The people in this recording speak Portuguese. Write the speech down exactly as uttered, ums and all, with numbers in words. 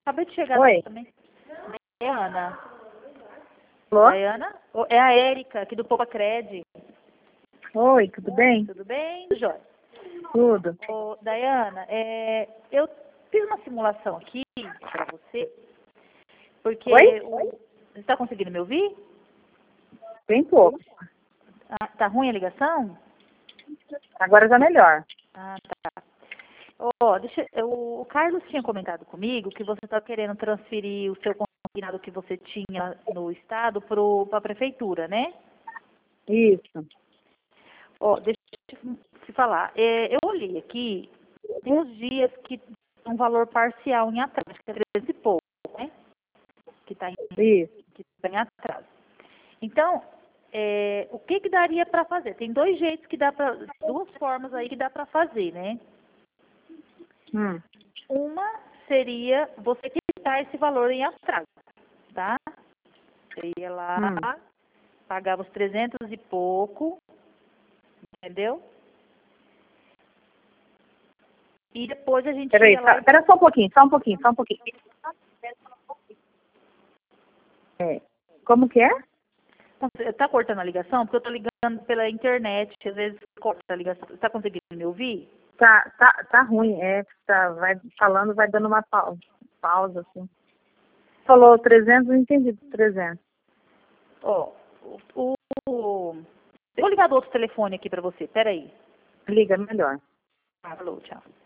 Acabei de chegar Oi. também. Daiana. Alô? Daiana? Ô, é a Érica, aqui do Poupa Cred. Oi, tudo bem? Tudo bem? Tudo jóia. Tudo. Ô, Daiana, é, eu fiz uma simulação aqui para você, porque Oi? o, você está conseguindo me ouvir? Bem pouco. Ah, tá ruim a ligação? Agora já melhor. Ah, tá. Ó, deixa, o, o Carlos tinha comentado comigo que você está querendo transferir o seu consignado que você tinha no estado para a prefeitura, né? Isso. Ó, deixa eu te falar. É, eu olhei aqui, tem uns dias que tem um valor parcial em atraso, acho que é trezentos e pouco, né? Que está em, Isso. que tá em atraso. Então, é, o que que daria para fazer? Tem dois jeitos que dá para, duas formas aí que dá para fazer, né? Hum. Uma seria você quitar esse valor em atraso, tá? Você ia lá, Hum. pagava os trezentos e pouco, entendeu? E depois a gente Peraí, ia lá só, e... pera só um pouquinho, só um pouquinho, só um pouquinho. É. Como que é? Tá cortando a ligação? Porque eu tô ligando pela internet, às vezes corta a ligação. Tá conseguindo me ouvir? Tá, tá, tá ruim. É, tá, vai falando, vai dando uma pausa, pausa assim. Falou trezentos, não entendi trezentos. Ó, o, o... Eu vou ligar do outro telefone aqui pra você, peraí. Liga melhor. Alô, tchau.